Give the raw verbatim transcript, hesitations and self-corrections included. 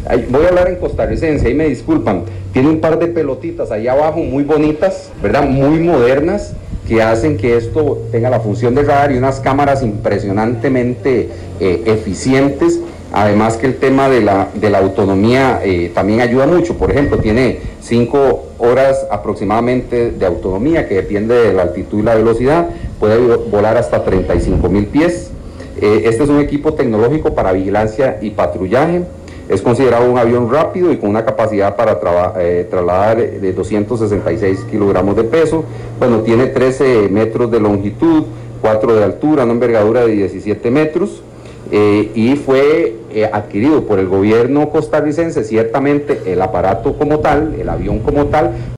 voy a hablar en costarricense, ahí me disculpan, tiene un par de pelotitas ahí abajo muy bonitas, ¿verdad? Muy modernas, que hacen que esto tenga la función de radar y unas cámaras impresionantemente eh, eficientes. Además que el tema de la, de la autonomía eh, también ayuda mucho. Por ejemplo, tiene cinco horas aproximadamente de autonomía, que depende de la altitud y la velocidad, puede volar hasta treinta y cinco mil pies. Eh, este es un equipo tecnológico para vigilancia y patrullaje. Es considerado un avión rápido y con una capacidad para eh, trasladar de doscientos sesenta y seis kilogramos de peso. Bueno, tiene trece metros de longitud, cuatro de altura, una envergadura de diecisiete metros. Eh, y fue eh, adquirido por el gobierno costarricense, ciertamente el aparato como tal, el avión como tal,